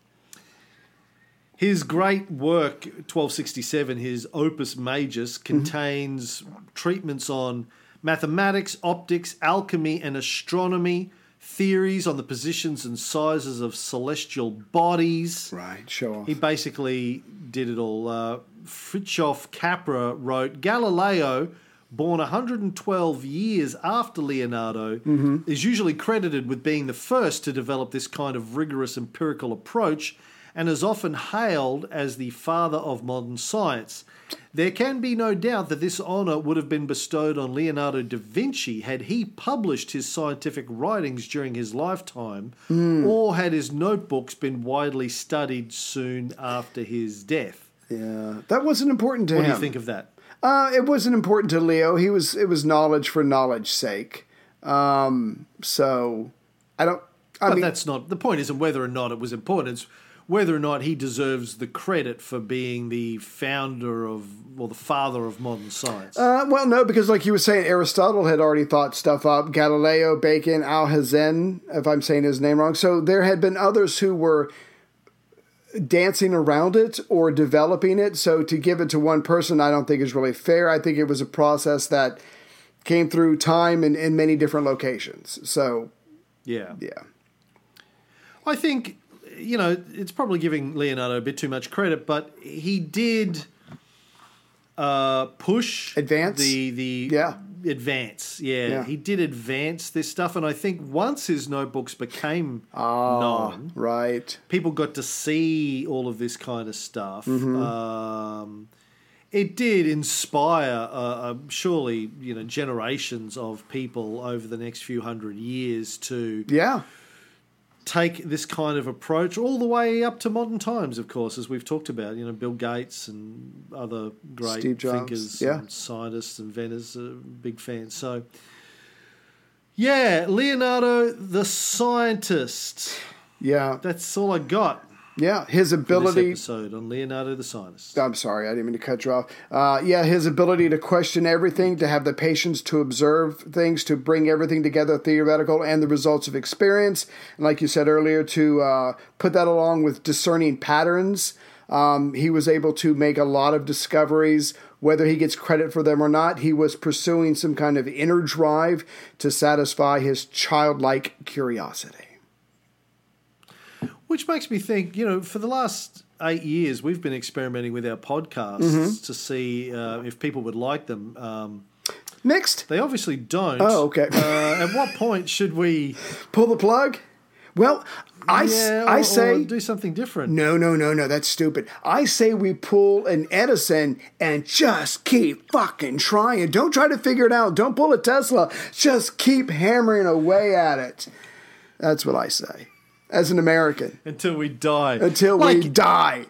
His great work, twelve sixty-seven, his Opus Majus, contains treatments on mathematics, optics, alchemy, and astronomy, theories on the positions and sizes of celestial bodies. Right, show off. He basically did it all. Uh, Fritjof Capra wrote, Galileo, born one hundred twelve years after Leonardo, mm-hmm. is usually credited with being the first to develop this kind of rigorous empirical approach and is often hailed as the father of modern science. There can be no doubt that this honour would have been bestowed on Leonardo da Vinci had he published his scientific writings during his lifetime, mm. or had his notebooks been widely studied soon after his death. Yeah, that wasn't important to what him. What do you think of that? Uh, it wasn't important to Leo. He was. It was knowledge for knowledge's sake. Um, so I don't. I but mean, that's not the point. Isn't whether or not it was important. It's whether or not he deserves the credit for being the founder of, or the father of modern science. Uh, well, no, because like you were saying, Aristotle had already thought stuff up. Galileo, Bacon, Alhazen, if I'm saying his name wrong. So there had been others who were dancing around it or developing it. So to give it to one person, I don't think is really fair. I think it was a process that came through time and in many different locations. So, yeah. Yeah. I think, you know, it's probably giving Leonardo a bit too much credit, but he did uh, push advance the the yeah advance. Yeah. yeah, he did advance this stuff, and I think once his notebooks became oh, known, right, people got to see all of this kind of stuff. Mm-hmm. Um, it did inspire, uh, uh, surely, you know, generations of people over the next few hundred years to yeah. take this kind of approach all the way up to modern times, of course, as we've talked about. You know, Bill Gates and other great Steve Jobs, thinkers yeah. and scientists and inventors are big fans. So, yeah, Leonardo the scientist. Yeah. That's all I got. Yeah, his ability. This episode on Leonardo the scientist. I'm sorry, I didn't mean to cut you off. Uh, yeah, his ability to question everything, to have the patience to observe things, to bring everything together, theoretical and the results of experience, and like you said earlier, to uh, put that along with discerning patterns. Um, he was able to make a lot of discoveries. Whether he gets credit for them or not, he was pursuing some kind of inner drive to satisfy his childlike curiosity. Which makes me think, you know, for the last eight years, we've been experimenting with our podcasts Mm-hmm. to see uh, if people would like them. Um, Next. they obviously don't. Oh, okay. uh, at what point should we Pull the plug? Well, I, yeah, I or, say... or do something different? No, no, no, no, that's stupid. I say we pull an Edison and just keep fucking trying. Don't try to figure it out. Don't pull a Tesla. Just keep hammering away at it. That's what I say. As an American. Until we die. Until like, we die.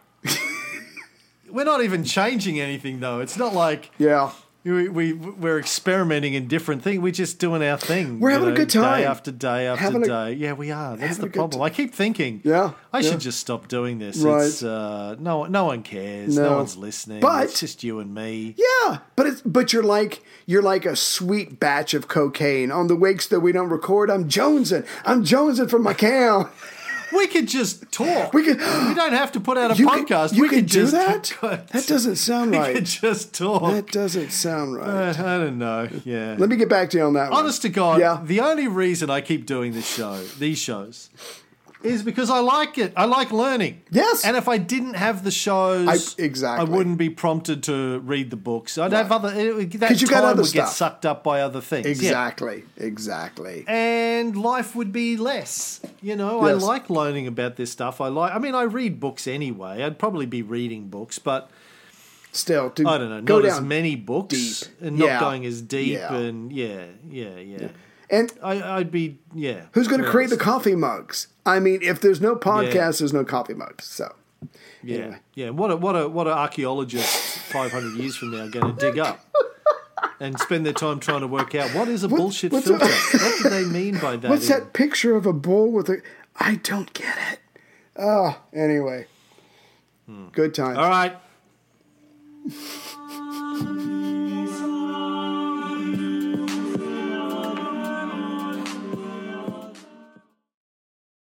We're not even changing anything, though. It's not like Yeah. we, we, we're experimenting in different things. We're just doing our thing. We're you having know, a good time. Day after day after Having a- day. Yeah, we are. That's having the a good problem. ti- I keep thinking, Yeah, I yeah. should just stop doing this. Right. It's, uh, no, no one cares. No, No. one's listening. But- it's just you and me. Yeah, but it's but you're like you're like a sweet batch of cocaine. On the weeks that we don't record, I'm jonesing. I'm jonesing for my cow. We could just talk. We could- We don't have to put out a You could- podcast. you we could could do just that? That doesn't sound we right. could just talk. That doesn't sound right. Uh, I don't know. Yeah. Let me get back to you on that one. Honest to God, Yeah. the only reason I keep doing this show, these shows, is because I like it. I like learning. Yes. And if I didn't have the shows, I- exactly. I wouldn't be prompted to read the books. I'd have other. It, that 'Cause you time got other would get stuff. sucked up by other things. Yeah. Exactly. Exactly. And life would be less. You know, Yes. I like learning about this stuff. I like. I mean, I read books anyway. I'd probably be reading books, but Still, to I don't know. go Not down as many books, deep. and not Yeah. going as deep. Yeah. And yeah, yeah, yeah. And I, I'd be yeah. who's going to very create the honest. coffee mugs? I mean, if there's no podcast, Yeah. there's no coffee mugs. So, Yeah, anyway. yeah. What a what a what are archaeologists five hundred years from now going to dig up and spend their time trying to work out what is a bullshit what's filter? a- what do they mean by that? what's in- that picture of a bull with a? I don't get it. Oh, anyway. Good times. All right.